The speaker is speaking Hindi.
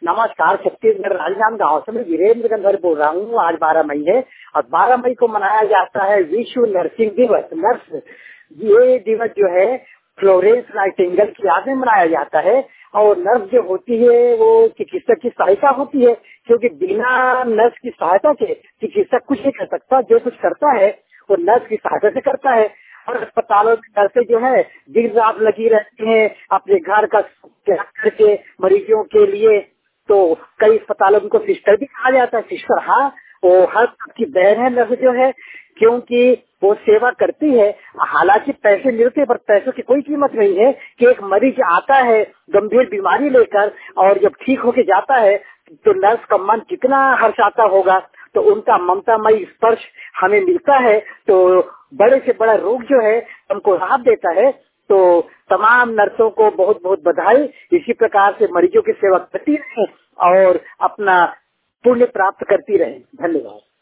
नमस्कार, छत्तीसगढ़ राजनांदगांव से मैं वीरेंद्र गंधर बोल रहा हूँ। आज 12 मई है और 12 मई को मनाया जाता है विश्व नर्सिंग दिवस। नर्स ये दिवस जो है फ्लोरेंस नाइटिंगेल की याद में मनाया जाता है। और नर्स जो होती है वो चिकित्सक की सहायता होती है, क्योंकि बिना नर्स की सहायता के चिकित्सक कुछ नहीं कर सकता। जो कुछ करता है वो नर्स की सहायता से करता है। और अस्पतालों में नर्सें जो है दिन रात लगी रहती हैं अपने घर का त्याग करके मरीजों के लिए। तो कई अस्पतालों में उनको सिस्टर भी कहा जाता है। सिस्टर हाँ, वो हर की बहन है नर्स जो है, क्योंकि वो सेवा करती है। हालांकि पैसे मिलते हैं पर पैसों की कोई कीमत नहीं है कि एक मरीज आता है गंभीर बीमारी लेकर और जब ठीक होके जाता है तो नर्स का मन कितना हर्षाता होगा। तो उनका ममतामयी स्पर्श हमें मिलता है तो बड़े से बड़ा रोग जो है हमको राहत देता है। तो तमाम नर्सों को बहुत बहुत बधाई। इसी प्रकार से मरीजों की सेवा करती रहे और अपना पुण्य प्राप्त करती रहे। धन्यवाद।